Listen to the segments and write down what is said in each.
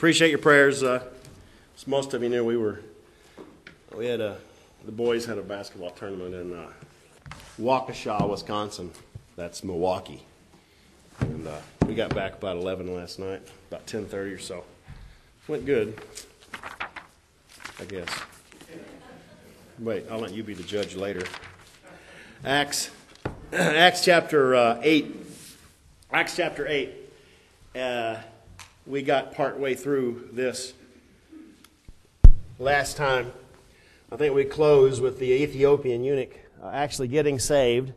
Appreciate your prayers. As most of you knew, the boys had a basketball tournament in Waukesha, Wisconsin. That's Milwaukee. And we got back about 11 last night, about 10:30 or so. Went good, I guess. Wait, I'll let you be the judge later. Acts chapter 8. Acts chapter 8. We got part way through this last time. I think we closed with the Ethiopian eunuch actually getting saved.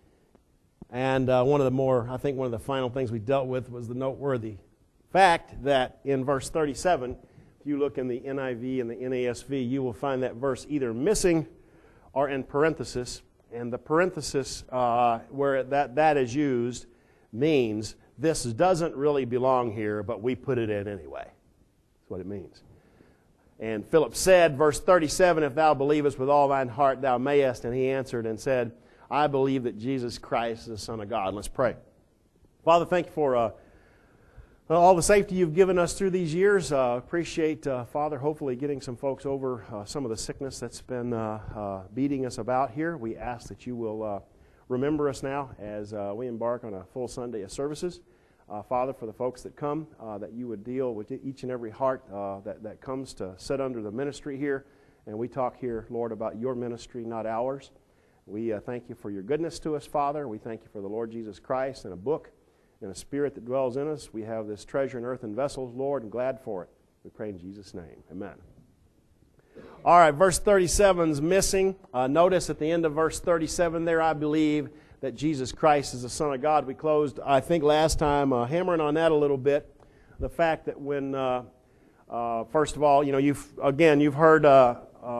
And one of the final things we dealt with was the noteworthy fact that in verse 37, if you look in the NIV and the NASV, you will find that verse either missing or in parenthesis. And the parenthesis where that is used means this doesn't really belong here, but we put it in anyway. That's what it means. And Philip said, verse 37, if thou believest with all thine heart, thou mayest. And he answered and said, I believe that Jesus Christ is the Son of God. Let's pray. Father, thank you for all the safety you've given us through these years. Appreciate, Father, hopefully getting some folks over some of the sickness that's been beating us about here. We ask that you will remember us now as we embark on a full Sunday of services. Father, for the folks that come, that you would deal with each and every heart that comes to sit under the ministry here. And we talk here, Lord, about your ministry, not ours. We thank you for your goodness to us, Father. We thank you for the Lord Jesus Christ and a book and a spirit that dwells in us. We have this treasure in earthen vessels, Lord, and glad for it. We pray in Jesus' name. Amen. All right, verse 37 is missing. Notice at the end of verse 37 there, I believe that Jesus Christ is the Son of God. We closed, I think, last time hammering on that a little bit. The fact that when, first of all, you've heard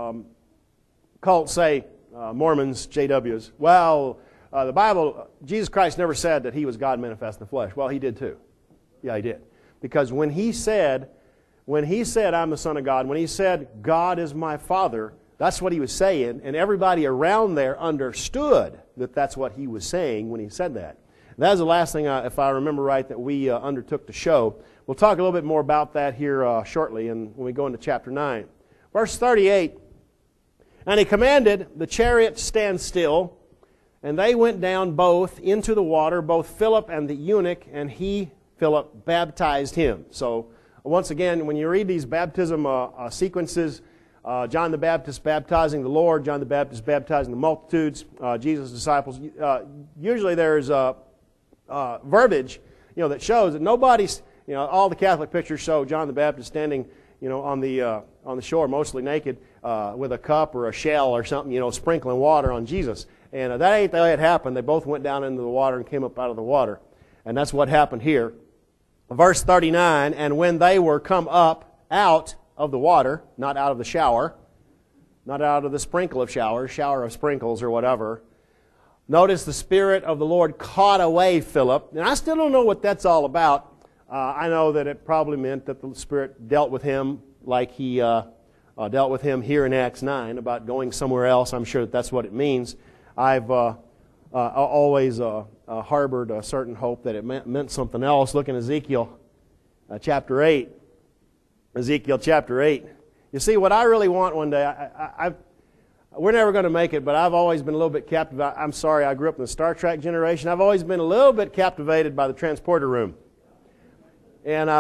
cults say, Mormons, JWs, well, the Bible, Jesus Christ never said that he was God manifest in the flesh. Well, he did too. Yeah, he did. Because when he said, I'm the Son of God, when he said, God is my Father, that's what he was saying, and everybody around there understood that that's what he was saying when he said that. And that was the last thing, if I remember right, that we undertook to show. We'll talk a little bit more about that here shortly when we go into chapter 9. Verse 38, and he commanded the chariot to stand still, and they went down both into the water, both Philip and the eunuch, and he, Philip, baptized him. So, once again, when you read these baptism sequences, John the Baptist baptizing the Lord, John the Baptist baptizing the multitudes, Jesus' disciples, usually there's verbiage, that shows that nobody's, all the Catholic pictures show John the Baptist standing, on the shore, mostly naked, with a cup or a shell or something, sprinkling water on Jesus. And that ain't the way it happened. They both went down into the water and came up out of the water. And that's what happened here. Verse 39, and when they were come up out of the water, not out of the shower, not out of the sprinkle of showers, shower of sprinkles or whatever, notice the Spirit of the Lord caught away Philip. And I still don't know what that's all about. I know that it probably meant that the Spirit dealt with him like he dealt with him here in Acts 9 about going somewhere else. I'm sure that's what it means. I've always harbored a certain hope that it meant something else. Look in Ezekiel chapter 8. Ezekiel chapter 8. You see, what I really want one day, we're never going to make it, but I've always been a little bit captivated. I'm sorry, I grew up in the Star Trek generation. I've always been a little bit captivated by the transporter room. And,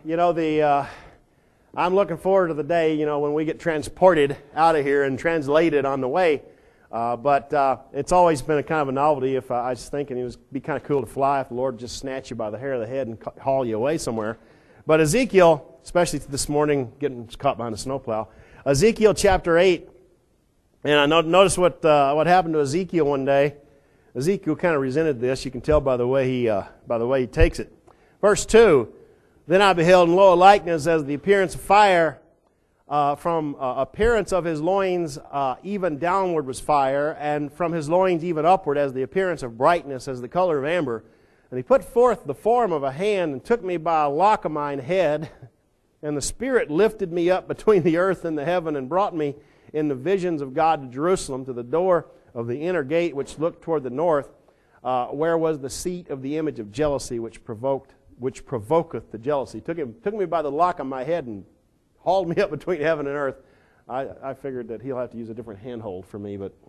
I'm looking forward to the day, when we get transported out of here and translated on the way. But it's always been a kind of a novelty. If I was thinking it would be kind of cool to fly if the Lord just snatch you by the hair of the head and haul you away somewhere. But Ezekiel, especially this morning, getting caught behind a snowplow, Ezekiel chapter 8, and I noticed what happened to Ezekiel one day. Ezekiel kind of resented this. You can tell by the way he takes it. Verse 2. Then I beheld, and lo, a likeness as the appearance of fire, from appearance of his loins even downward was fire, and from his loins even upward as the appearance of brightness, as the color of amber. And he put forth the form of a hand, and took me by a lock of mine head, and the Spirit lifted me up between the earth and the heaven, and brought me in the visions of God to Jerusalem, to the door of the inner gate which looked toward the north, where was the seat of the image of jealousy which provoked which provoketh the jealousy. Took me by the lock on my head and hauled me up between heaven and earth. I figured that he'll have to use a different handhold for me, but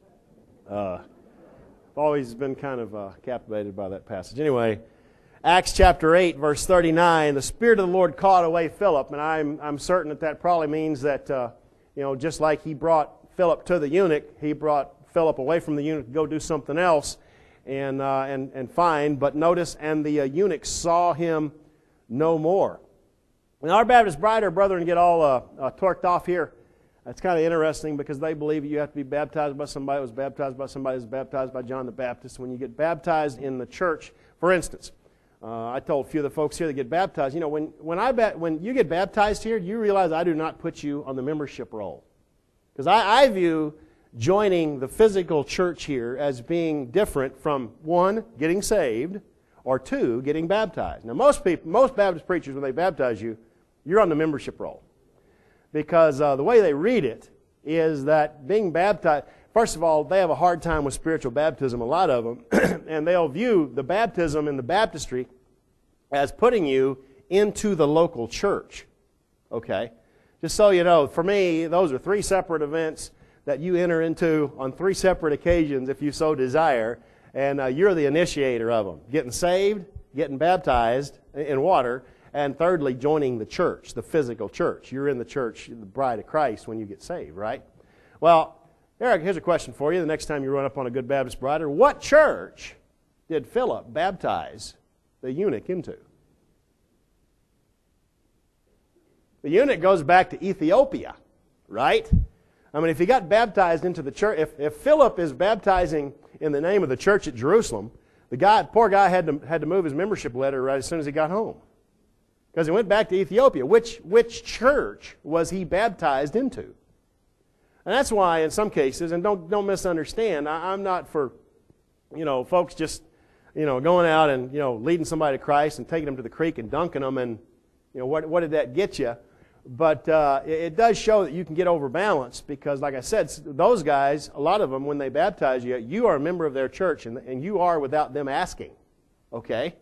always been kind of captivated by that passage. Anyway, Acts chapter 8, verse 39, the Spirit of the Lord caught away Philip, and I'm certain that probably means that, just like he brought Philip to the eunuch, he brought Philip away from the eunuch to go do something else and find. But notice, and the eunuch saw him no more. Now, our Baptist bride or brethren get all torqued off here. It's kind of interesting because they believe you have to be baptized by somebody that was baptized by somebody that was baptized by John the Baptist. When you get baptized in the church, for instance, I told a few of the folks here that get baptized, when you get baptized here, you realize I do not put you on the membership roll. Because I view joining the physical church here as being different from, one, getting saved, or two, getting baptized. Now, most Baptist preachers, when they baptize you, you're on the membership roll. Because the way they read it is that being baptized, first of all, they have a hard time with spiritual baptism, a lot of them, and they'll view the baptism in the baptistry as putting you into the local church. Okay? Just so you know, for me, those are three separate events that you enter into on three separate occasions if you so desire, and you're the initiator of them. Getting saved, getting baptized in water, and thirdly, joining the church, the physical church. You're in the church, the bride of Christ, when you get saved, right? Well, Eric, here's a question for you. The next time you run up on a good Baptist bride, what church did Philip baptize the eunuch into? The eunuch goes back to Ethiopia, right? I mean, if he got baptized into the church, if Philip is baptizing in the name of the church at Jerusalem, poor guy had to move his membership letter right as soon as he got home. Because he went back to Ethiopia. Which church was he baptized into? And that's why in some cases, and don't misunderstand, I'm not for, folks just, going out and, leading somebody to Christ and taking them to the creek and dunking them and, what did that get you? But it does show that you can get overbalanced because, like I said, those guys, a lot of them, when they baptize you, you are a member of their church and you are without them asking. Okay?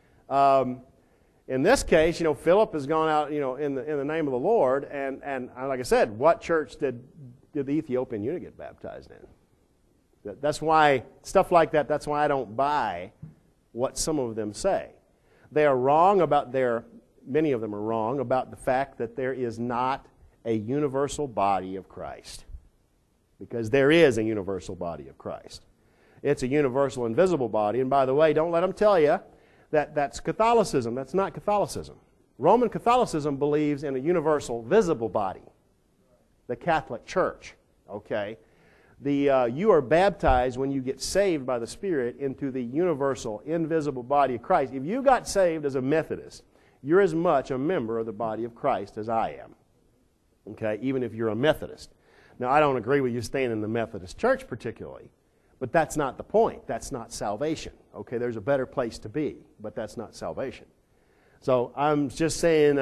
In this case, Philip has gone out, in the name of the Lord, and like I said, what church did the Ethiopian eunuch get baptized in? That's why, stuff like that, that's why I don't buy what some of them say. They are wrong about many of them are wrong about the fact that there is not a universal body of Christ. Because there is a universal body of Christ. It's a universal invisible body, and by the way, don't let them tell you that's Catholicism. That's not Catholicism. Roman Catholicism believes in a universal visible body, the Catholic Church. Okay? You are baptized when you get saved by the Spirit into the universal, invisible body of Christ. If you got saved as a Methodist, you're as much a member of the body of Christ as I am. Okay? Even if you're a Methodist. Now, I don't agree with you staying in the Methodist Church particularly, but that's not the point. That's not salvation. Okay, there's a better place to be, but that's not salvation. So I'm just saying,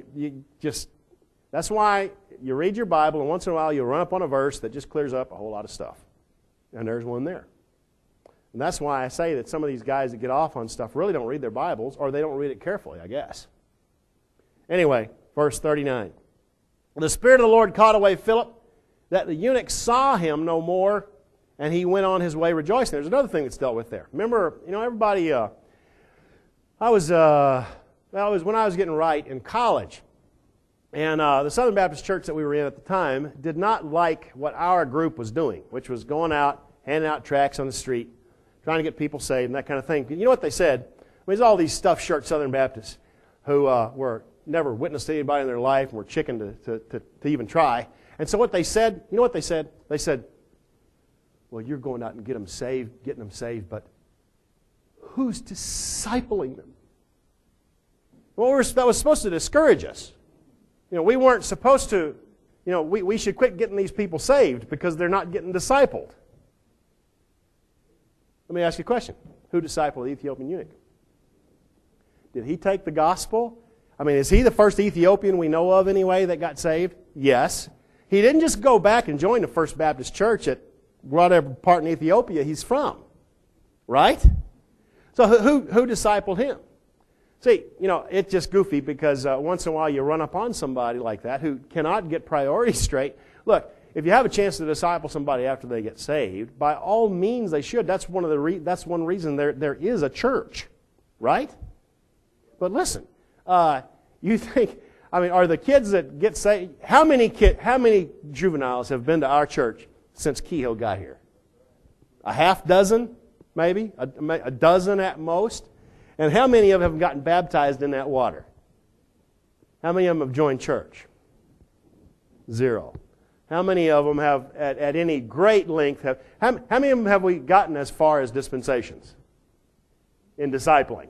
that's why you read your Bible, and once in a while you'll run up on a verse that just clears up a whole lot of stuff. And there's one there. And that's why I say that some of these guys that get off on stuff really don't read their Bibles, or they don't read it carefully, I guess. Anyway, verse 39. The Spirit of the Lord caught away Philip, that the eunuch saw him no more, and he went on his way rejoicing. There's another thing that's dealt with there. Remember, everybody, when I was getting right in college, and the Southern Baptist Church that we were in at the time did not like what our group was doing, which was going out, handing out tracts on the street, trying to get people saved and that kind of thing. You know what they said? There's all these stuffed shirt Southern Baptists who were never witnessed to anybody in their life and were chicken to even try. And so what they said, you know what they said? They said, well, you're going out and getting them saved, but who's discipling them? Well, that was supposed to discourage us. We weren't supposed to, we should quit getting these people saved because they're not getting discipled. Let me ask you a question. Who discipled the Ethiopian eunuch? Did he take the gospel? I mean, is he the first Ethiopian we know of anyway that got saved? Yes. He didn't just go back and join the First Baptist Church at whatever part in Ethiopia he's from. Right? So who discipled him? See, it's just goofy because once in a while you run upon somebody like that who cannot get priorities straight. Look, if you have a chance to disciple somebody after they get saved, by all means they should. That's one reason there is a church, right? But listen, you think, are the kids that get saved, how many juveniles have been to our church since Kehoe got here? A half dozen, maybe? A dozen at most? And how many of them have gotten baptized in that water? How many of them have joined church? 0. How many of them have, at any great length, how many of them have we gotten as far as dispensations in discipling?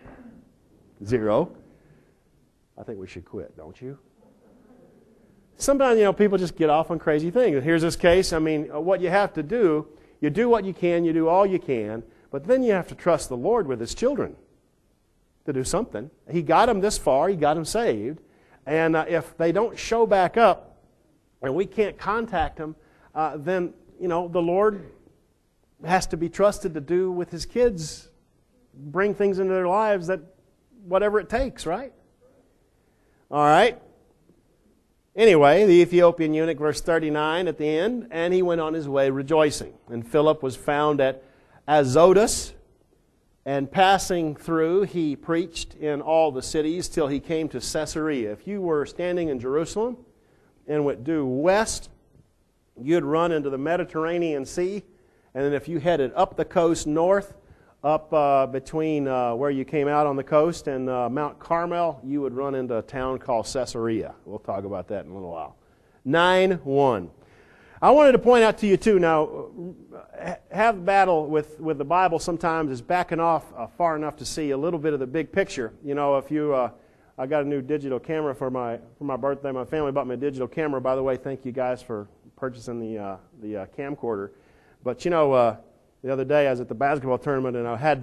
0. I think we should quit, don't you? Sometimes, people just get off on crazy things. Here's this case. What you have to do, you do what you can, you do all you can, but then you have to trust the Lord with His children to do something. He got them this far. He got them saved. And if they don't show back up and we can't contact them, then, the Lord has to be trusted to do with His kids, bring things into their lives that whatever it takes, right? All right. Anyway, the Ethiopian eunuch, verse 39 at the end, and he went on his way rejoicing. And Philip was found at Azotus, and passing through, he preached in all the cities till he came to Caesarea. If you were standing in Jerusalem and went due west, you'd run into the Mediterranean Sea. And then if you headed up the coast north, up between where you came out on the coast and Mount Carmel, you would run into a town called Caesarea. We'll talk about that in a little while. 9:1. I wanted to point out to you too, now, have battle with the Bible sometimes is backing off far enough to see a little bit of the big picture. If you, I got a new digital camera for my birthday. My family bought me a digital camera. By the way, thank you guys for purchasing the camcorder. But the other day I was at the basketball tournament and I had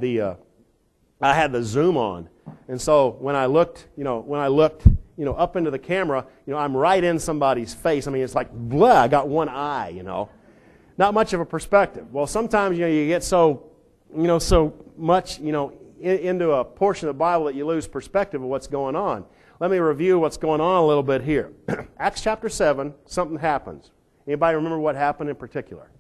the zoom on, and so when I looked up into the camera, I'm right in somebody's face. It's like, blah, I got one eye, Not much of a perspective. Well, sometimes, you get so much, into a portion of the Bible that you lose perspective of what's going on. Let me review what's going on a little bit here. Acts chapter 7, something happens. Anybody remember what happened in particular?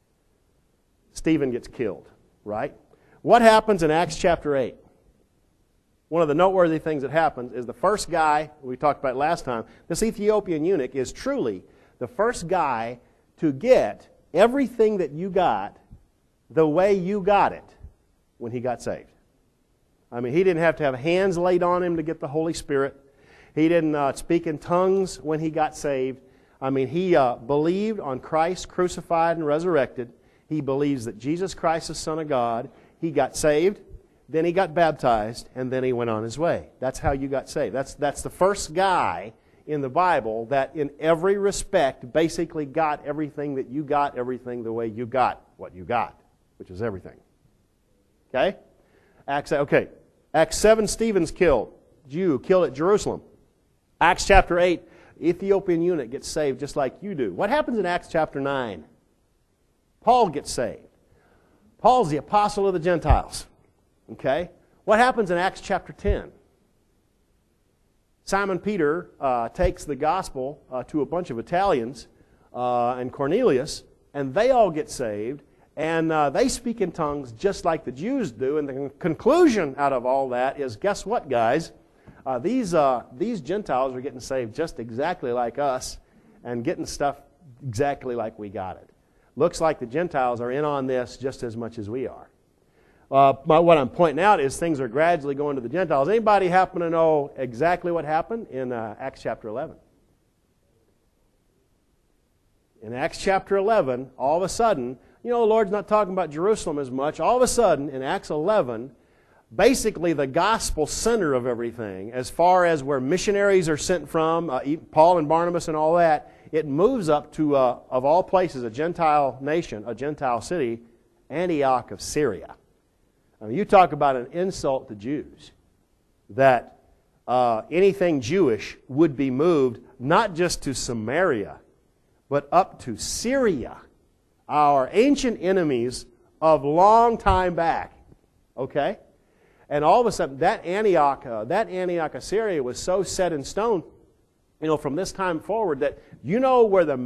Stephen gets killed, right? What happens in Acts chapter 8? One of the noteworthy things that happens is the first guy, we talked about last time, this Ethiopian eunuch is truly the first guy to get everything that you got the way you got it when he got saved. He didn't have to have hands laid on him to get the Holy Spirit. He didn't speak in tongues when he got saved. He believed on Christ crucified and resurrected. He believes that Jesus Christ is the Son of God. He got saved. Then he got baptized, and then he went on his way. That's how you got saved. That's the first guy in the Bible that in every respect basically got everything that you got, everything the way you got what you got, which is everything. Okay? Acts 7, Stephen's killed. Jew killed at Jerusalem. Acts chapter 8, Ethiopian eunuch gets saved just like you do. What happens in Acts chapter 9? Paul gets saved. Paul's the apostle of the Gentiles. Okay? What happens in Acts chapter 10? Simon Peter takes the gospel to a bunch of Italians and Cornelius, and they all get saved, and they speak in tongues just like the Jews do. And the conclusion out of all that is, guess what, guys? These Gentiles are getting saved just exactly like us and getting stuff exactly like we got it. Looks like the Gentiles are in on this just as much as we are. What I'm pointing out is things are gradually going to the Gentiles. Anybody happen to know exactly what happened in Acts chapter 11? In Acts chapter 11, all of a sudden, the Lord's not talking about Jerusalem as much. All of a sudden, in Acts 11, basically the gospel center of everything, as far as where missionaries are sent from, Paul and Barnabas and all that, it moves up to, of all places, a Gentile nation, a Gentile city, Antioch of Syria. You talk about an insult to Jews, that anything Jewish would be moved not just to Samaria, but up to Syria, our ancient enemies of long time back. Okay? And all of a sudden, that Antioch, Assyria was so set in stone, from this time forward, that where the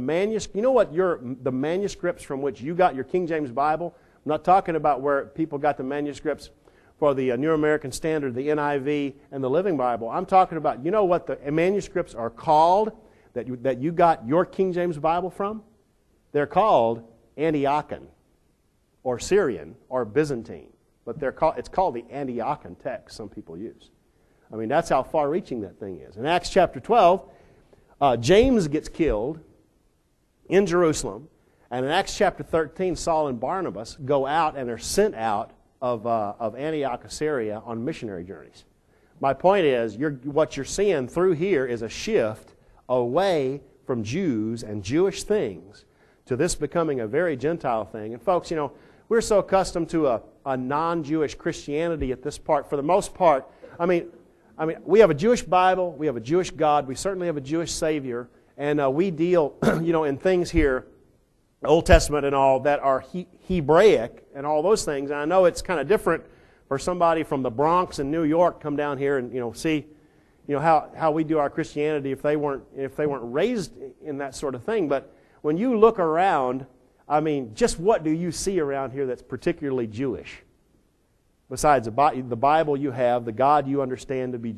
the manuscripts from which you got your King James Bible. I'm not talking about where people got the manuscripts for the New American Standard, the NIV, and the Living Bible. I'm talking about, what the manuscripts are called that you got your King James Bible from? They're called Antiochian, or Syrian, or Byzantine. But it's called the Antiochian text some people use. I mean, that's how far-reaching that thing is. In Acts chapter 12, James gets killed in Jerusalem. And in Acts chapter 13, Saul and Barnabas go out and are sent out of Antioch, Assyria on missionary journeys. My point is, what you're seeing through here is a shift away from Jews and Jewish things to this becoming a very Gentile thing. And folks, we're so accustomed to a non-Jewish Christianity at this part. For the most part, I mean, we have a Jewish Bible, we have a Jewish God, we certainly have a Jewish Savior, and we deal, in things here, Old Testament and all, that are Hebraic and all those things. And I know it's kind of different for somebody from the Bronx in New York come down here and see, how we do our Christianity if they weren't raised in that sort of thing. But when you look around, I mean, just what do you see around here that's particularly Jewish? Besides the Bible you have, the God you understand to be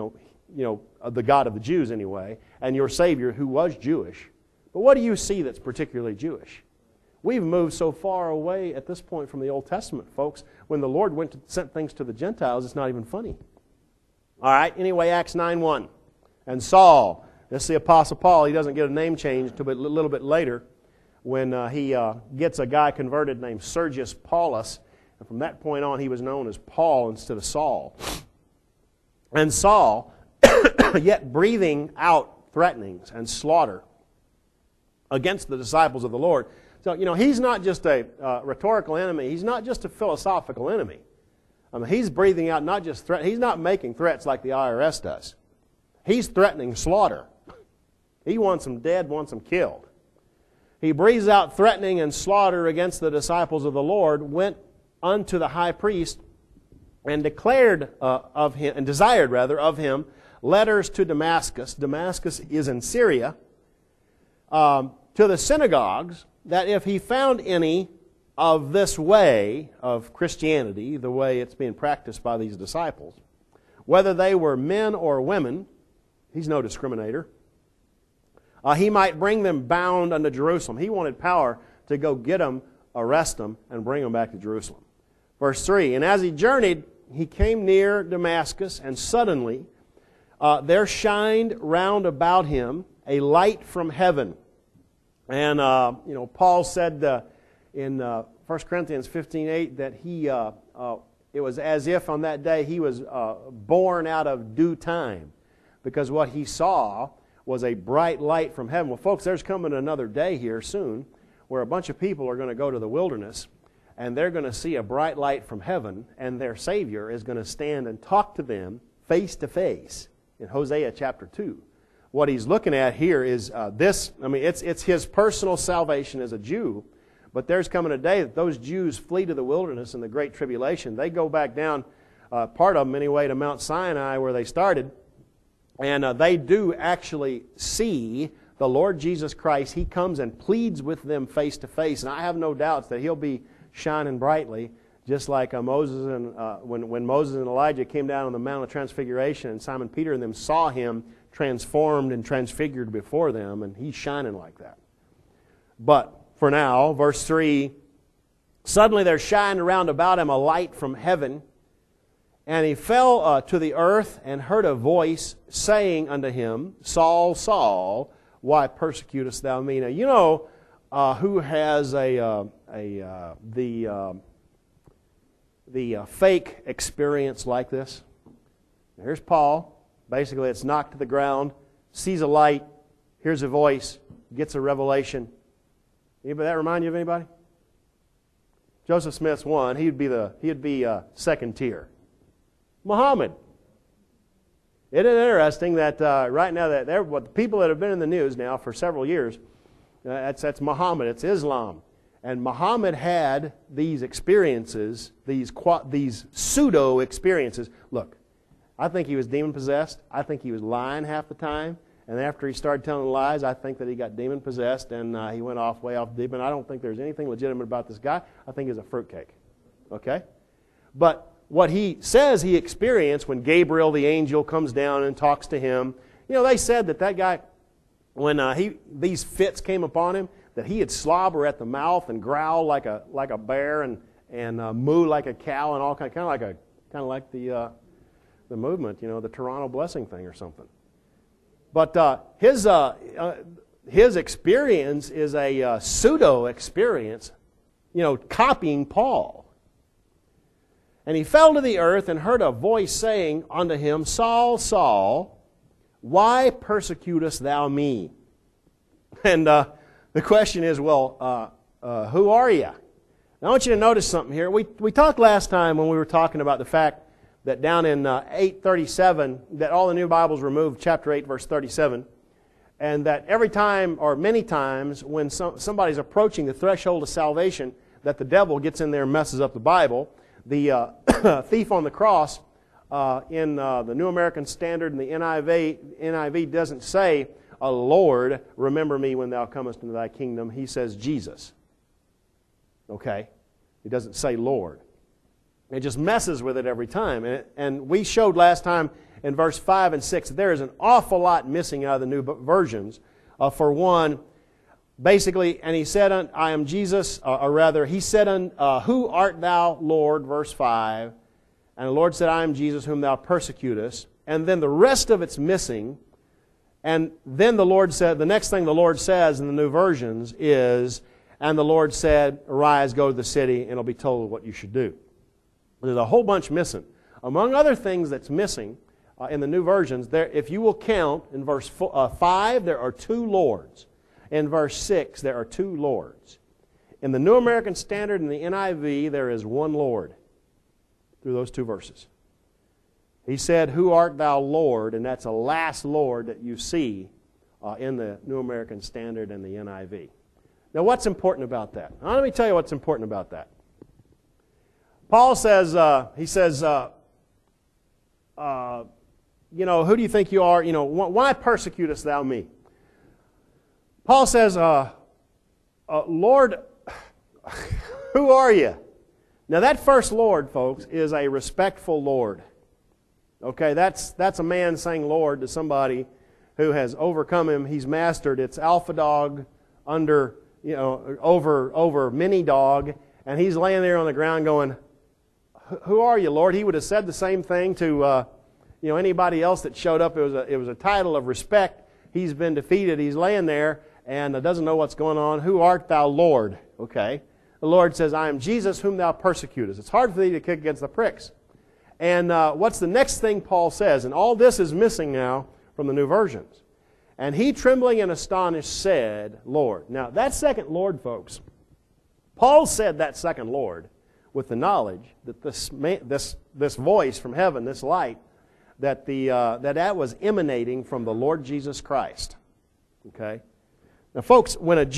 the God of the Jews anyway, and your Savior who was Jewish. But what do you see that's particularly Jewish? We've moved so far away at this point from the Old Testament, folks. When the Lord sent things to the Gentiles, it's not even funny. All right, anyway, Acts 9:1. And Saul, this is the Apostle Paul. He doesn't get a name change until a little bit later when he gets a guy converted named Sergius Paulus. And from that point on, he was known as Paul instead of Saul. And Saul, yet breathing out threatenings and slaughter against the disciples of the Lord. So, he's not just a rhetorical enemy. He's not just a philosophical enemy. I mean, he's breathing out not just threats. He's not making threats like the IRS does. He's threatening slaughter. He wants them dead, wants them killed. He breathes out threatening and slaughter against the disciples of the Lord, went unto the high priest and desired of him letters to Damascus. Damascus is in Syria. To the synagogues, that if he found any of this way of Christianity, the way it's being practiced by these disciples, whether they were men or women, he's no discriminator, he might bring them bound unto Jerusalem. He wanted power to go get them, arrest them, and bring them back to Jerusalem. Verse 3, and as he journeyed, he came near Damascus, and suddenly there shined round about him a light from heaven. And, Paul said in 1 Corinthians 15:8 that it was as if on that day he was born out of due time, because what he saw was a bright light from heaven. Well, folks, there's coming another day here soon where a bunch of people are going to go to the wilderness, and they're going to see a bright light from heaven, and their Savior is going to stand and talk to them face to face in Hosea chapter 2. What he's looking at here is it's his personal salvation as a Jew, but there's coming a day that those Jews flee to the wilderness in the Great Tribulation. They go back down, part of them anyway, to Mount Sinai where they started, and they do actually see the Lord Jesus Christ. He comes and pleads with them face to face, and I have no doubts that he'll be shining brightly, just like Moses and when Moses and Elijah came down on the Mount of Transfiguration, and Simon Peter and them saw him transformed and transfigured before them, and he's shining like that. But for now, verse 3, suddenly there shined around about him a light from heaven, and he fell to the earth and heard a voice saying unto him, Saul, Saul, why persecutest thou me? Now, who has the fake experience like this? Here's Paul. Basically, it's knocked to the ground, sees a light, hears a voice, gets a revelation. Anybody that remind you of anybody? Joseph Smith's one. He'd be second tier. Muhammad. Isn't it interesting that right now that the people that have been in the news now for several years, that's Muhammad. It's Islam. And Muhammad had these experiences, these pseudo experiences. Look, I think he was demon possessed. I think he was lying half the time. And after he started telling lies, I think that he got demon possessed and he went way off deep. And I don't think there's anything legitimate about this guy. I think he's a fruitcake. Okay? But what he says he experienced when Gabriel the angel comes down and talks to him, they said that guy, when these fits came upon him, that he would slobber at the mouth and growl like a bear and moo like a cow and all kind of like the movement, the Toronto Blessing thing or something. But his experience is a pseudo experience, copying Paul. And he fell to the earth and heard a voice saying unto him, Saul, Saul, why persecutest thou me? And the question is, well, who are you? Now, I want you to notice something here. We talked last time when we were talking about the fact that down in 8:37, that all the new Bibles removed chapter 8, verse 37, and that every time or many times when somebody's approaching the threshold of salvation, that the devil gets in there and messes up the Bible. The thief on the cross in the New American Standard and the NIV doesn't say, Lord, remember me when thou comest into thy kingdom. He says Jesus. Okay? He doesn't say Lord. It just messes with it every time. And we showed last time in verse 5 and 6 that there is an awful lot missing out of the new versions. For one, basically, and he said, I am Jesus, or rather, he said, who art thou, Lord, verse 5. And the Lord said, I am Jesus whom thou persecutest. And then the rest of it's missing. And then the Lord said, the next thing the Lord says in the new versions is, and the Lord said, arise, go to the city, and it'll be told what you should do. There's a whole bunch missing. Among other things that's missing in the new versions, if you will count, in verse 5, there are 2 Lords. In verse 6, there are 2 Lords. In the New American Standard and the NIV, there is 1 Lord through those 2 verses. He said, who art thou, Lord? And that's a last Lord that you see in the New American Standard and the NIV. Now, what's important about that? Now, let me tell you what's important about that. Paul says, who do you think you are? Why persecutest thou me? Paul says, Lord, who are you? Now that first Lord, folks, is a respectful Lord. Okay, that's a man saying Lord to somebody who has overcome him. He's mastered. It's alpha dog under, over mini dog, and he's laying there on the ground going, who are you, Lord? He would have said the same thing to anybody else that showed up. It was a title of respect. He's been defeated. He's laying there and doesn't know what's going on. Who art thou, Lord? Okay. The Lord says, I am Jesus whom thou persecutest. It's hard for thee to kick against the pricks. And what's the next thing Paul says? And all this is missing now from the new versions. And he, trembling and astonished, said, Lord. Now, that second Lord, folks, Paul said that second Lord with the knowledge that this voice from heaven, this light, that was emanating from the Lord Jesus Christ. Okay? Now, folks, when an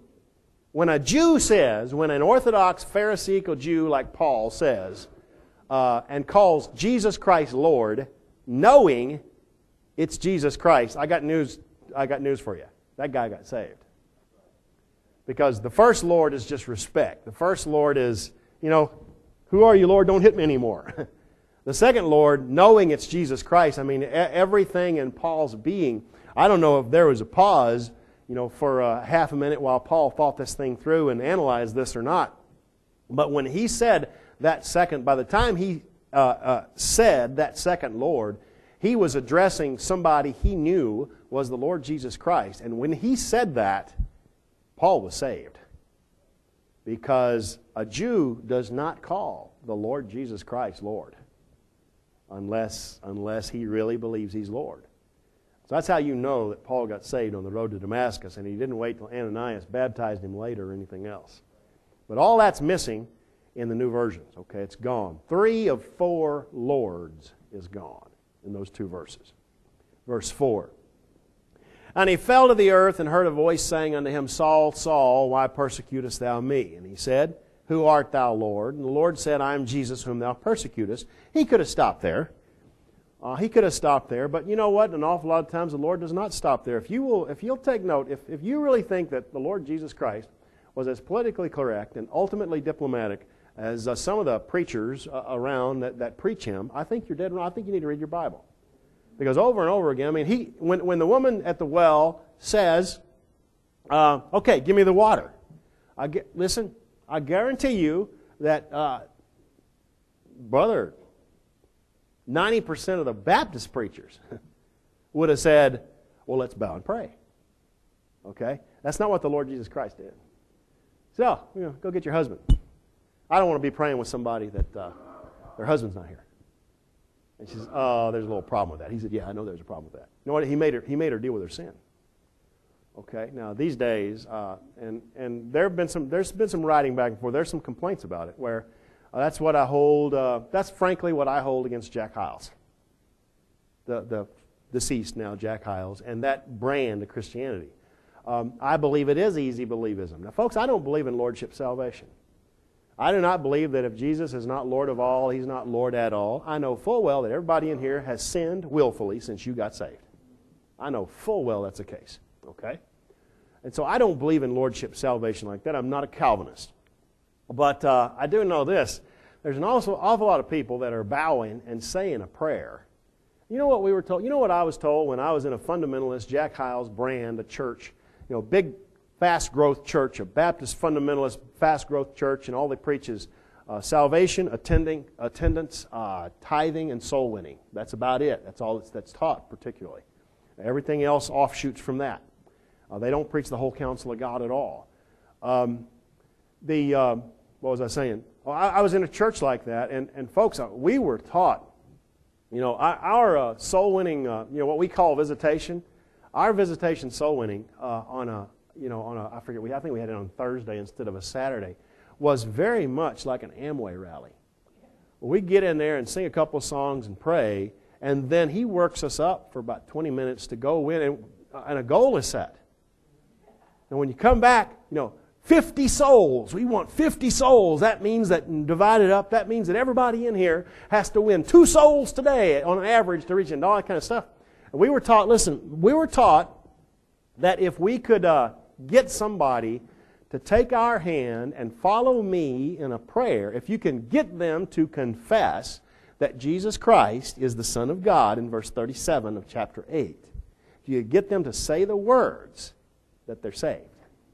Orthodox Pharisaical Jew like Paul says, and calls Jesus Christ Lord, knowing it's Jesus Christ, I got news for you. That guy got saved. Because the first Lord is just respect. The first Lord is, who are you, Lord? Don't hit me anymore. The second Lord, knowing it's Jesus Christ, everything in Paul's being, I don't know if there was a pause, for half a minute while Paul thought this thing through and analyzed this or not. But when he said that second, by the time he said that second Lord, he was addressing somebody he knew was the Lord Jesus Christ. And when he said that, Paul was saved. Because a Jew does not call the Lord Jesus Christ Lord unless he really believes he's Lord. So that's how you know that Paul got saved on the road to Damascus, and he didn't wait till Ananias baptized him later or anything else. But all that's missing in the new versions. Okay, it's gone. 3 of 4 Lords is gone in those 2 verses. Verse 4. And he fell to the earth and heard a voice saying unto him, Saul, Saul, why persecutest thou me? And he said, Who art thou, Lord? And the Lord said, I am Jesus whom thou persecutest. He could have stopped there. He could have stopped there, but you know what? An awful lot of times the Lord does not stop there. If you'll take note, if you really think that the Lord Jesus Christ was as politically correct and ultimately diplomatic as some of the preachers around that preach him, I think you're dead wrong. I think you need to read your Bible. Because over and over again, I mean, when the woman at the well says, okay, give me the water. Listen, I guarantee you that, brother, 90% of the Baptist preachers would have said, well, let's bow and pray. Okay? That's not what the Lord Jesus Christ did. So, go get your husband. I don't want to be praying with somebody that their husband's not here. And she says, oh, there's a little problem with that. He said, yeah, I know there's a problem with that. You know what? He made her deal with her sin. Okay? Now, these days, and there's been some writing back and forth. There's some complaints about it where that's what I hold. That's frankly what I hold against Jack Hyles, the deceased now Jack Hyles, and that brand of Christianity. I believe it is easy believism. Now, folks, I don't believe in lordship salvation. I do not believe that if Jesus is not Lord of all, He's not Lord at all. I know full well that everybody in here has sinned willfully since you got saved. I know full well that's the case. Okay? And so I don't believe in lordship salvation like that. I'm not a Calvinist. But I do know this. There's an awful lot of people that are bowing and saying a prayer. You know what we were told? You know what I was told when I was in a fundamentalist Jack Hyles brand, a church, big fast growth church, a Baptist fundamentalist fast growth church, and all they preach is salvation, attendance, tithing, and soul winning. That's about it. That's all that's taught particularly. Everything else offshoots from that. They don't preach the whole counsel of God at all. What was I saying? Well, I was in a church like that, and folks, we were taught, our soul winning, what we call visitation, our visitation soul winning I think we had it on Thursday instead of a Saturday, was very much like an Amway rally. We get in there and sing a couple of songs and pray, and then he works us up for about 20 minutes to go in, and a goal is set. And when you come back, 50 souls. We want 50 souls. That means that divided up, that means that everybody in here has to win 2 souls today on an average to reach it, and all that kind of stuff. And we were taught that if we could get somebody to take our hand and follow me in a prayer, if you can get them to confess that Jesus Christ is the Son of God in verse 37 of chapter 8, if you get them to say the words, that they're saved.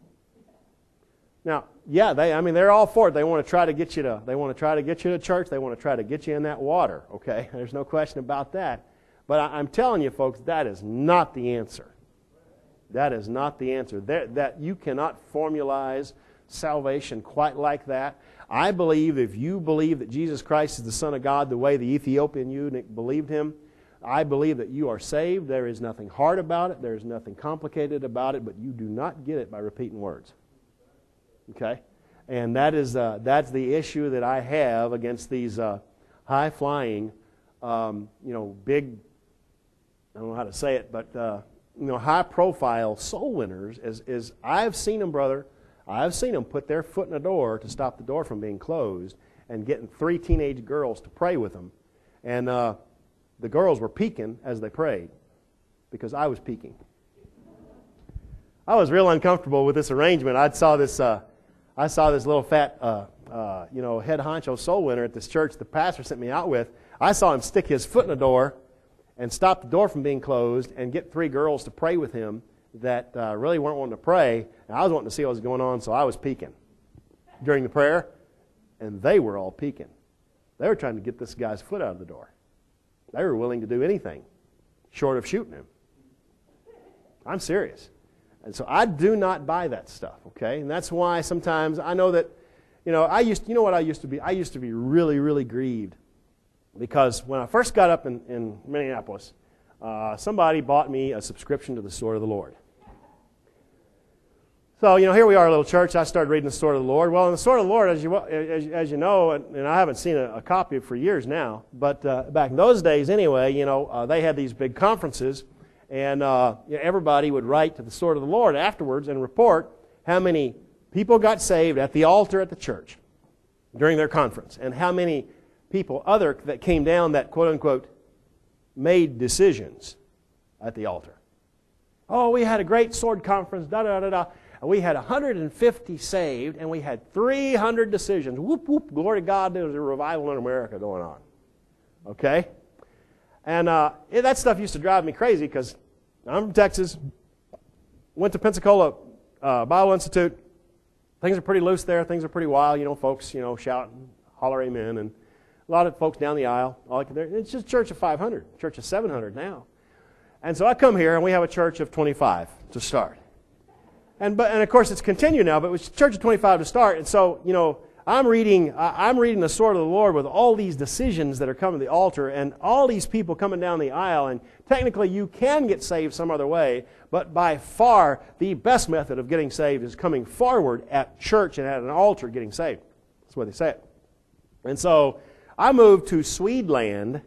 Now, yeah, they're all for it. They want to try to get you to church. They want to try to get you in that water. Okay, there's no question about that. But I'm telling you, folks, that is not the answer. That is not the answer. That you cannot formalize salvation quite like that. I believe if you believe that Jesus Christ is the Son of God the way the Ethiopian eunuch believed Him, I believe that you are saved. There is nothing hard about it. There is nothing complicated about it, but you do not get it by repeating words. Okay? And that's the issue that I have against these high-flying, big, I don't know how to say it, but high-profile soul winners. Is I've seen them, brother. I've seen them put their foot in the door to stop the door from being closed and getting 3 teenage girls to pray with them. And the girls were peeking as they prayed because I was peeking. I was real uncomfortable with this arrangement. I saw this little fat, head honcho soul winner at this church the pastor sent me out with. I saw him stick his foot in the door and stop the door from being closed and get 3 girls to pray with him that really weren't wanting to pray. And I was wanting to see what was going on, so I was peeking during the prayer, and they were all peeking. They were trying to get this guy's foot out of the door. They were willing to do anything short of shooting him. I'm serious. And so I do not buy that stuff, okay? And that's why sometimes I know that, I used to be? I used to be really, really grieved because when I first got up in Minneapolis, somebody bought me a subscription to the Sword of the Lord. So, here we are, a little church. I started reading the Sword of the Lord. Well, in the Sword of the Lord, as you know, and I haven't seen a copy for years now, but back in those days anyway, they had these big conferences, And everybody would write to the Sword of the Lord afterwards and report how many people got saved at the altar at the church during their conference, and how many people other that came down that quote-unquote made decisions at the altar. Oh, we had a great sword conference, da-da-da-da. And we had 150 saved, and we had 300 decisions. Whoop, whoop, glory to God, there was a revival in America going on. Okay? And that stuff used to drive me crazy because I'm from Texas, went to Pensacola Bible Institute. Things are pretty loose there. Things are pretty wild. Folks, shout and holler amen. And a lot of folks down the aisle. It's just a church of 500, church of 700 now. And so I come here, and we have a church of 25 to start. And of course, it's continued now, but it was a church of 25 to start. And so, I'm reading the Sword of the Lord with all these decisions that are coming to the altar, and all these people coming down the aisle. And technically, you can get saved some other way, but by far the best method of getting saved is coming forward at church and at an altar getting saved. That's the way they say it. And so I moved to Swedeland.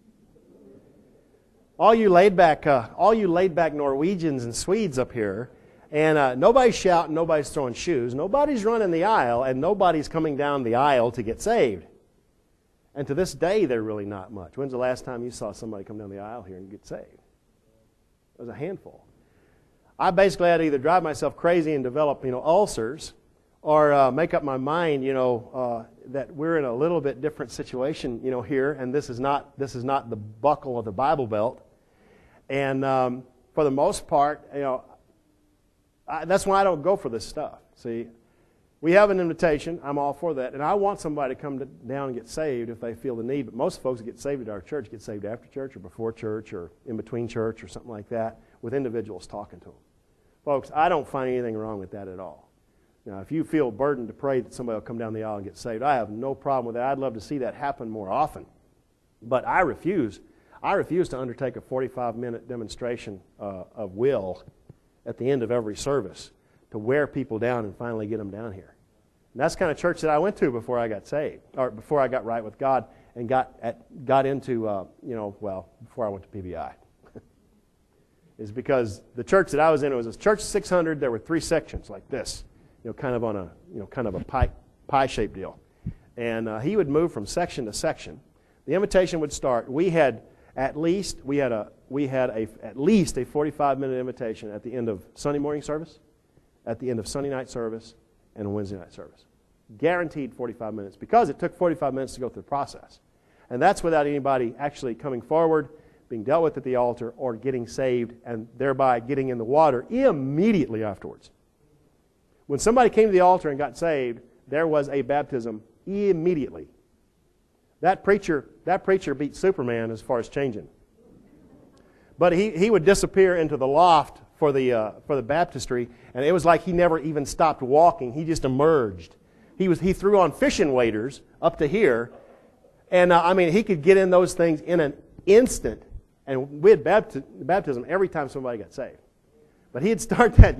All you laid back Norwegians and Swedes up here. And nobody's shouting, nobody's throwing shoes, nobody's running the aisle, and nobody's coming down the aisle to get saved. And to this day, they're really not much. When's the last time you saw somebody come down the aisle here and get saved? It was a handful. I basically had to either drive myself crazy and develop, ulcers, or make up my mind, that we're in a little bit different situation, here, and this is not the buckle of the Bible Belt. And for the most part, that's why I don't go for this stuff. See, we have an invitation. I'm all for that. And I want somebody to come down and get saved if they feel the need. But most folks that get saved at our church get saved after church or before church or in between church or something like that with individuals talking to them. Folks, I don't find anything wrong with that at all. Now, if you feel burdened to pray that somebody will come down the aisle and get saved, I have no problem with that. I'd love to see that happen more often. But I refuse to undertake a 45-minute demonstration of will at the end of every service to wear people down and finally get them down here. And that's the kind of church that I went to before I got saved, or before I got right with God and got into, before I went to PBI. Is because the church that I was in, it was a church of 600. There were 3 sections like this, kind of on a pie-shaped deal. And he would move from section to section. The invitation would start. We had at least a 45-minute invitation at the end of Sunday morning service, at the end of Sunday night service, and Wednesday night service. Guaranteed 45 minutes, because it took 45 minutes to go through the process. And that's without anybody actually coming forward, being dealt with at the altar, or getting saved, and thereby getting in the water immediately afterwards. When somebody came to the altar and got saved, there was a baptism immediately. That preacher beat Superman as far as changing. But he would disappear into the loft for the baptistry, and it was like he never even stopped walking. He just emerged. He threw on fishing waders up to here, and he could get in those things in an instant. And we had baptism every time somebody got saved. But he'd start that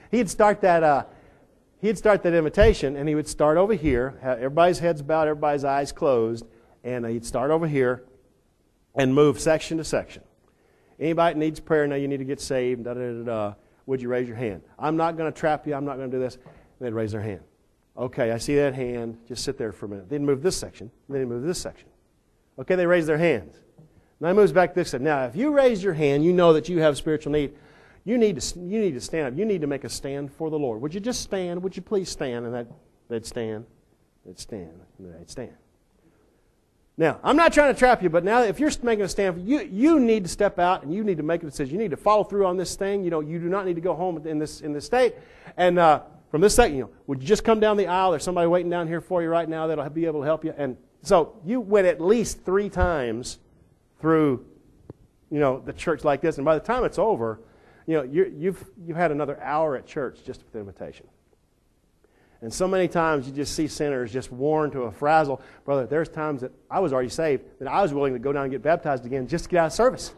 invitation, and he would start over here. Everybody's heads bowed, everybody's eyes closed. And he'd start over here and move section to section. Anybody that needs prayer, now you need to get saved, would you raise your hand? I'm not going to trap you. I'm not going to do this. And they'd raise their hand. Okay, I see that hand. Just sit there for a minute. They'd move this section. Then they'd move this section. Okay, they raise their hands. Now he moves back to this side. Now, if you raise your hand, you know that you have spiritual need. You need to stand up. You need to make a stand for the Lord. Would you just stand? Would you please stand? And they'd stand. They'd stand. And they'd stand. Now, I'm not trying to trap you, but now if you're making a stand, you need to step out and you need to make a decision. You need to follow through on this thing. You do not need to go home in this state. And from this second, would you just come down the aisle? There's somebody waiting down here for you right now that'll be able to help you. And so you went at least 3 times through, the church like this. And by the time it's over, you've had another hour at church just with the invitation. And so many times you just see sinners just worn to a frazzle. Brother, there's times that I was already saved, that I was willing to go down and get baptized again just to get out of service.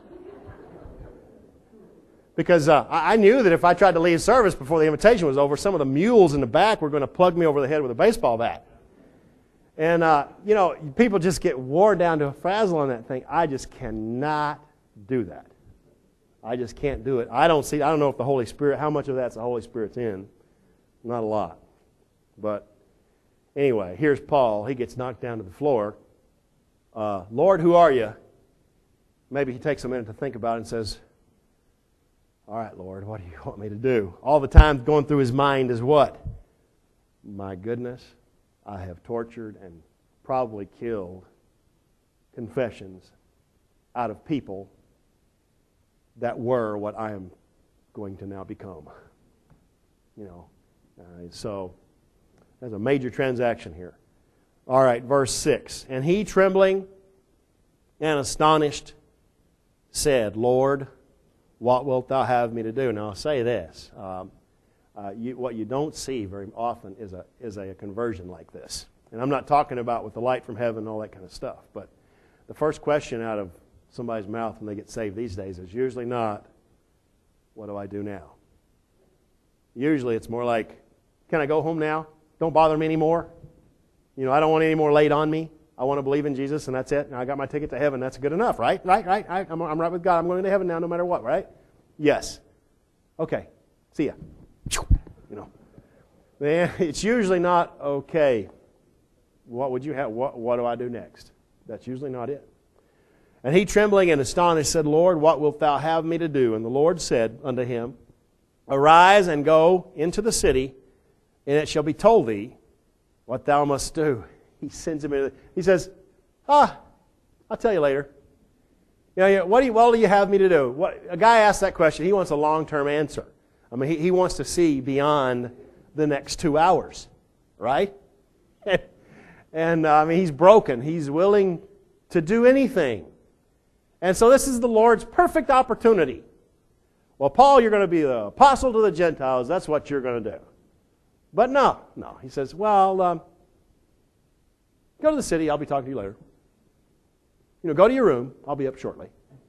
Because I knew that if I tried to leave service before the invitation was over, some of the mules in the back were going to plug me over the head with a baseball bat. And, people just get worn down to a frazzle on that thing. I just cannot do that. I just can't do it. I don't know if the Holy Spirit, how much of that's the Holy Spirit's in. Not a lot. But anyway, here's Paul. He gets knocked down to the floor. Lord, who are you? Maybe he takes a minute to think about it and says, all right, Lord, what do you want me to do? All the time going through his mind is what? My goodness, I have tortured and probably killed confessions out of people that were what I am going to now become. So there's a major transaction here. All right, verse 6. And he, trembling and astonished, said, Lord, what wilt thou have me to do? Now I'll say this. What you don't see very often is a conversion like this. And I'm not talking about with the light from heaven and all that kind of stuff. But the first question out of somebody's mouth when they get saved these days is usually not, what do I do now? Usually it's more like, can I go home now? Don't bother me anymore. I don't want any more laid on me. I want to believe in Jesus and that's it. And I got my ticket to heaven. That's good enough, right? Right? I'm right with God. I'm going to heaven now no matter what, right? Yes. Okay. See ya. It's usually not, okay, what would you have? What do I do next? That's usually not it. And he, trembling and astonished, said, Lord, what wilt thou have me to do? And the Lord said unto him, Arise and go into the city, and it shall be told thee what thou must do. He sends him into he says, I'll tell you later. What do you have me to do? A guy asks that question. He wants a long-term answer. I mean, he wants to see beyond the next 2 hours, right? And he's broken. He's willing to do anything. And so this is the Lord's perfect opportunity. Well, Paul, you're going to be the apostle to the Gentiles. That's what you're going to do. But no. He says, well, go to the city. I'll be talking to you later. Go to your room. I'll be up shortly.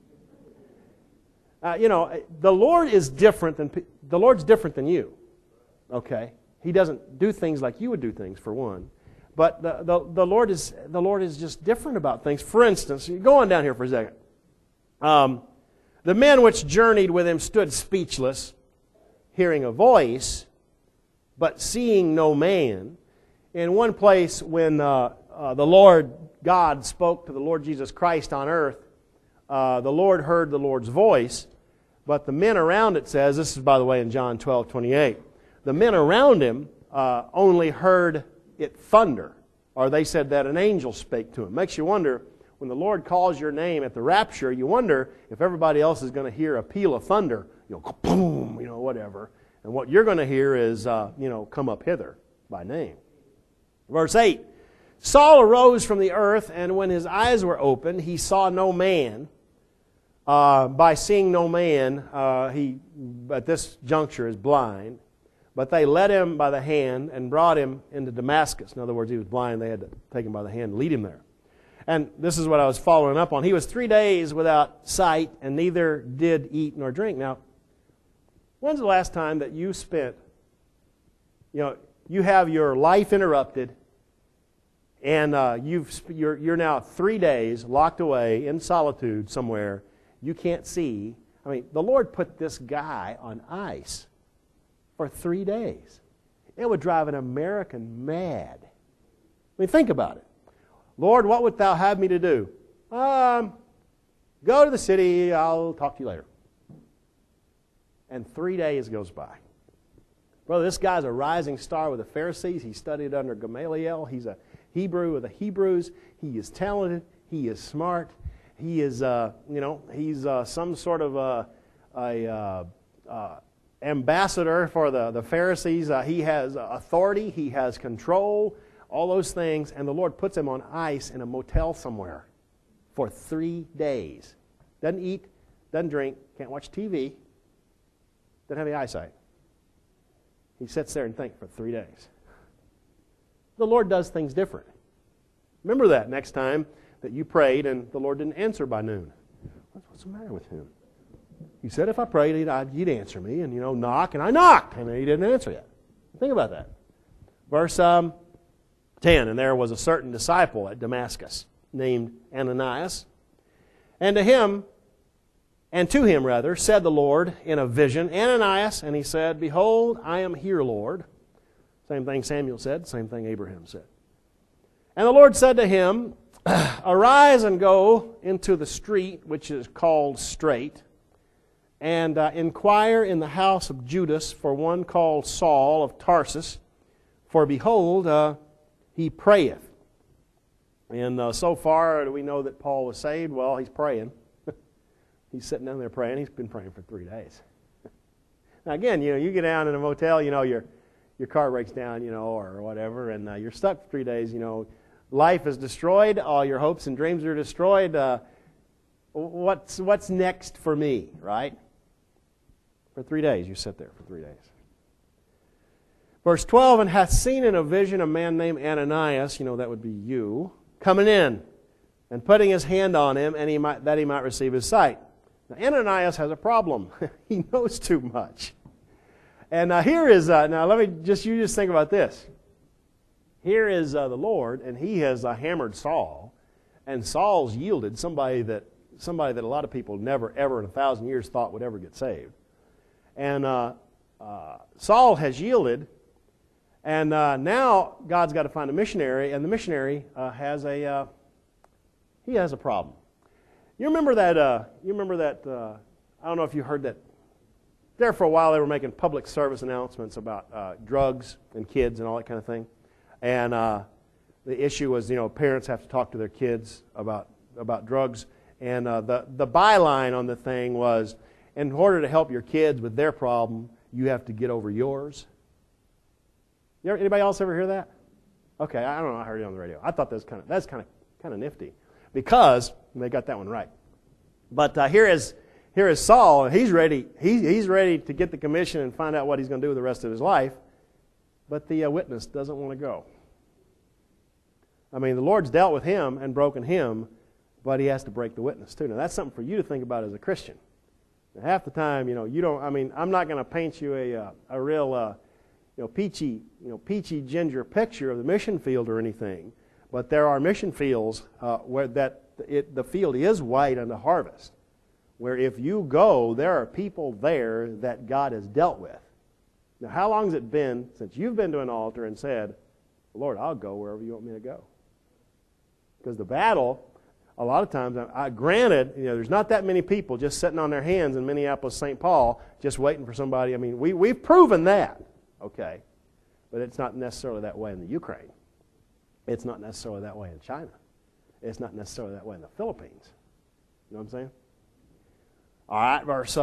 The Lord is different the Lord's different than you. Okay? He doesn't do things like you would do things, for one. But the Lord is just different about things. For instance, go on down here for a second. The men which journeyed with him stood speechless, hearing a voice, but seeing no man. In one place, when the Lord God spoke to the Lord Jesus Christ on earth, the Lord heard the Lord's voice, but the men around, it says, this is by the way in John 12:28, the men around him only heard it thunder, or they said that an angel spake to him. Makes you wonder, when the Lord calls your name at the rapture, you wonder if everybody else is going to hear a peal of thunder, boom, whatever. And what you're going to hear is, come up hither by name. Verse 8, Saul arose from the earth, and when his eyes were opened, he saw no man. By seeing no man, he at this juncture is blind. But they led him by the hand and brought him into Damascus. In other words, he was blind. They had to take him by the hand and lead him there. And this is what I was following up on. He was 3 days without sight, and neither did eat nor drink. Now, when's the last time that you spent, you have your life interrupted, and you're now 3 days locked away in solitude somewhere. You can't see. I mean, the Lord put this guy on ice for 3 days. It would drive an American mad. I mean, think about it. Lord, what would thou have me to do? Go to the city. I'll talk to you later. And 3 days goes by. Brother, this guy's a rising star with the Pharisees. He studied under Gamaliel. He's a Hebrew with the Hebrews. He is talented. He is smart. He is, he's some sort of ambassador for the Pharisees. He has authority. He has control. All those things. And the Lord puts him on ice in a motel somewhere for 3 days. Doesn't eat, doesn't drink, can't watch TV, doesn't have any eyesight. He sits there and thinks for 3 days. The Lord does things different. Remember that next time that you prayed and the Lord didn't answer by noon. What's the matter with him? He said if I prayed, he'd answer me, and knock, and I knocked, and he didn't answer yet. Think about that. Verse 10, and there was a certain disciple at Damascus named Ananias, and to him And to him, rather, said the Lord in a vision, Ananias, and he said, Behold, I am here, Lord. Same thing Samuel said, same thing Abraham said. And the Lord said to him, Arise and go into the street which is called Straight, and inquire in the house of Judas for one called Saul of Tarsus, for behold, he prayeth. And so far, do we know that Paul was saved? Well, he's praying. He's sitting down there praying. He's been praying for 3 days. Now again, you get down in a motel, your car breaks down, or whatever, and you're stuck for 3 days, Life is destroyed. All your hopes and dreams are destroyed. What's next for me, right? For 3 days, you sit there for 3 days. Verse 12, and hath seen in a vision a man named Ananias, that would be you, coming in and putting his hand on him, and that he might receive his sight. Now, Ananias has a problem. He knows too much. And here is, now let me you just think about this. Here is the Lord, and he has hammered Saul, and Saul's yielded somebody that a lot of people never, ever in 1,000 years thought would ever get saved. And Saul has yielded, and now God's got to find a missionary, and the missionary has a problem. You remember that? I don't know if you heard that. There for a while, they were making public service announcements about drugs and kids and all that kind of thing. And the issue was, parents have to talk to their kids about drugs. And the byline on the thing was, in order to help your kids with their problem, you have to get over yours. Anybody else ever hear that? Okay, I don't know. I heard it on the radio. I thought that's kind of nifty, because they got that one right. But here is Saul, and he's ready. He's ready to get the commission and find out what he's going to do with the rest of his life. But the witness doesn't want to go. I mean, the Lord's dealt with him and broken him, but he has to break the witness too. Now, that's something for you to think about as a Christian. Now, half the time, you don't. I mean, I'm not going to paint you a real, peachy ginger picture of the mission field or anything. But there are mission fields where the field is white unto harvest, where if you go, there are people there that God has dealt with. Now, how long has it been since you've been to an altar and said, Lord, I'll go wherever you want me to go? Because the battle, a lot of times, granted, there's not that many people just sitting on their hands in Minneapolis, St. Paul, just waiting for somebody. I mean, we've proven that, okay? But it's not necessarily that way in the Ukraine. It's not necessarily that way in China. It's not necessarily that way in the Philippines. You know what I'm saying? All right, verse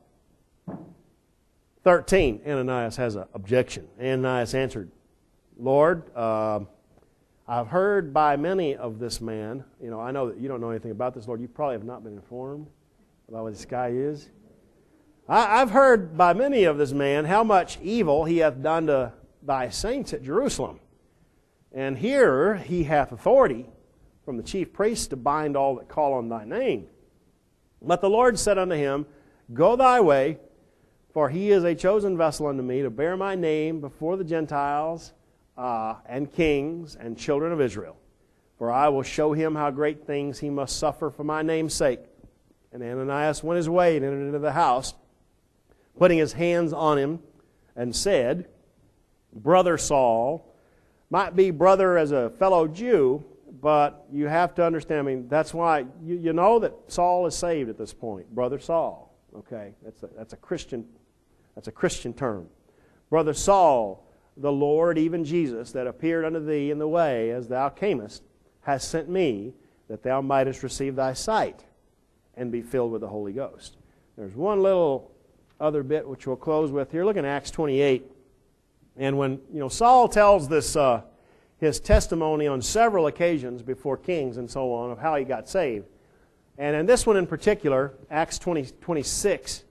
13, Ananias has an objection. Ananias answered, Lord, I've heard by many of this man. I know that you don't know anything about this, Lord. You probably have not been informed about what this guy is. I've heard by many of this man how much evil he hath done to thy saints at Jerusalem. And here he hath authority from the chief priests to bind all that call on thy name. But the Lord said unto him, Go thy way, for he is a chosen vessel unto me to bear my name before the Gentiles and kings and children of Israel. For I will show him how great things he must suffer for my name's sake. And Ananias went his way and entered into the house, putting his hands on him, and said, Brother Saul, might be brother as a fellow Jew, but you have to understand, that's why you know that Saul is saved at this point. Brother Saul, okay? That's a Christian term. Brother Saul, the Lord, even Jesus, that appeared unto thee in the way as thou camest, has sent me, that thou mightest receive thy sight and be filled with the Holy Ghost. There's one little other bit which we'll close with here. Look in Acts 28. And when Saul tells this his testimony on several occasions before kings and so on of how he got saved. And in this one in particular, Acts 26,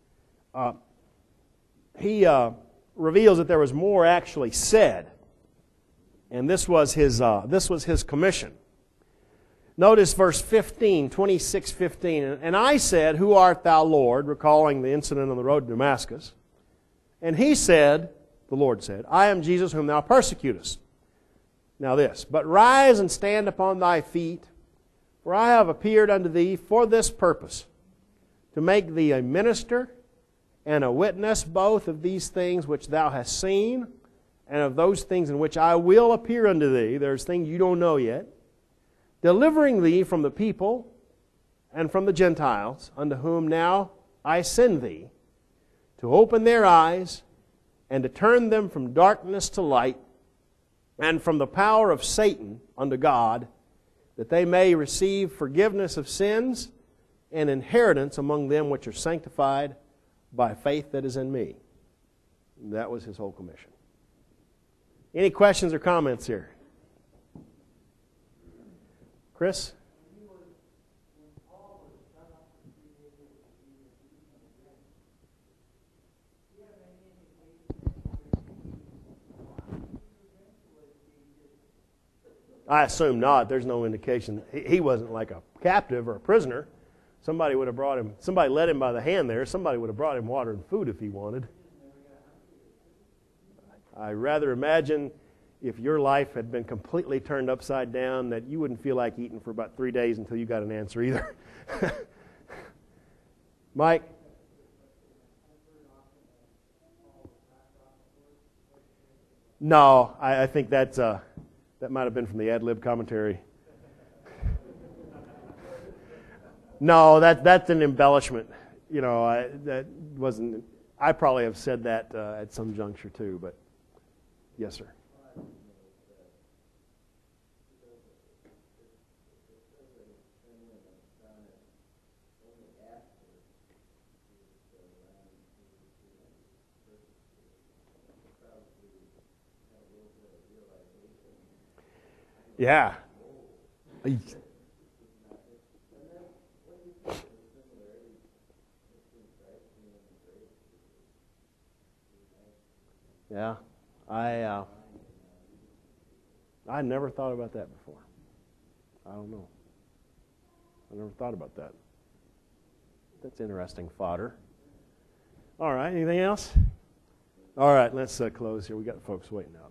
he reveals that there was more actually said. And this was his commission. Notice verse 15, 26:15. And I said, Who art thou, Lord? Recalling the incident on the road to Damascus. And he said, the Lord said, I am Jesus whom thou persecutest. Now this, but rise and stand upon thy feet, for I have appeared unto thee for this purpose, to make thee a minister and a witness both of these things which thou hast seen and of those things in which I will appear unto thee. There's things you don't know yet. Delivering thee from the people and from the Gentiles, unto whom now I send thee, to open their eyes and to turn them from darkness to light and from the power of Satan unto God, that they may receive forgiveness of sins and inheritance among them which are sanctified by faith that is in me. And that was his whole commission. Any questions or comments here? Chris? I assume not. There's no indication. He wasn't like a captive or a prisoner. Somebody would have brought him, somebody led him by the hand there. Somebody would have brought him water and food if he wanted. I rather imagine if your life had been completely turned upside down that you wouldn't feel like eating for about 3 days until you got an answer either. Mike? No, I think that might have been from the ad-lib commentary. No, that's an embellishment. You know, that wasn't. I probably have said that at some juncture too, but yes, sir. Yeah. Yeah, I never thought about that before. I don't know. I never thought about that. That's interesting fodder. All right, anything else? All right, let's close here. We got folks waiting out.